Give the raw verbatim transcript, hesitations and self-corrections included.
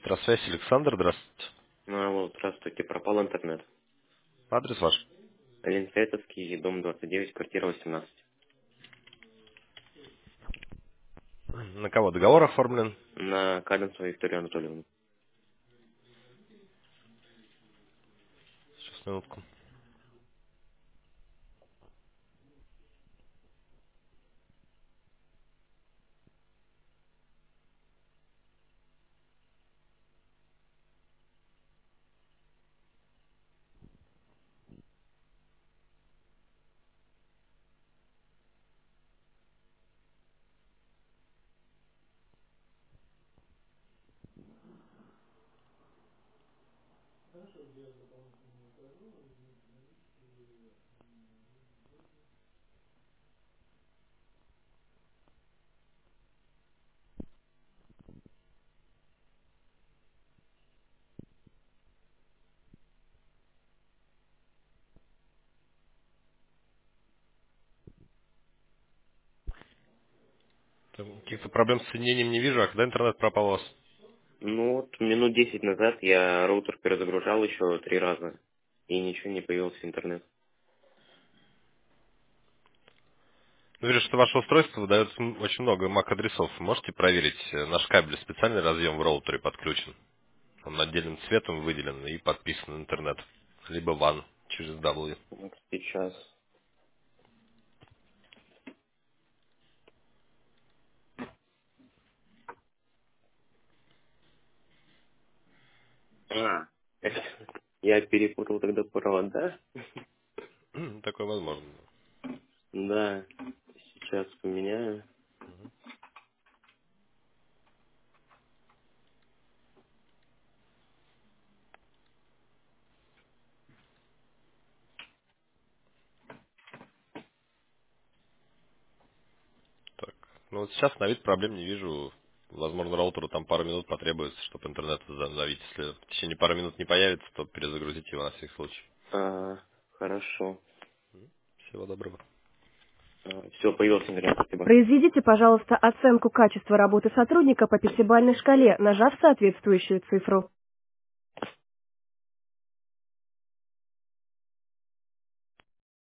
Здравствуйте, Александр, здравствуйте. Ну, алло, здравствуйте, пропал интернет. Адрес ваш? Ленфетовский, дом двадцать девять, квартира восемнадцать. На кого договор оформлен? На Каденцеву Викторию Анатольевну. Сейчас, минутку. Там каких-то проблем с соединением не вижу, а когда интернет пропал у вас? Ну вот, минут десять назад я роутер перезагружал еще три раза. И ничего не появился интернет. Ну, вижу, что ваше устройство выдает м- очень много мак-адресов. Можете проверить, э, наш кабель специальный разъем в роутере подключен. Он отдельным цветом выделен и подписан на интернет. Либо ван через W. Вот сейчас. А, это я перепутал тогда провода. Такое возможно. Да, сейчас поменяю. Так. Ну вот сейчас на вид проблем не вижу. Возможно, роутеру там пару минут потребуется, чтобы интернет возобновить. Если в течение пары минут не появится, то перезагрузите его на всякий случай. А, хорошо. Всего доброго. Все, появился интернет, спасибо. Произведите, пожалуйста, оценку качества работы сотрудника по пятибалльной шкале, нажав соответствующую цифру.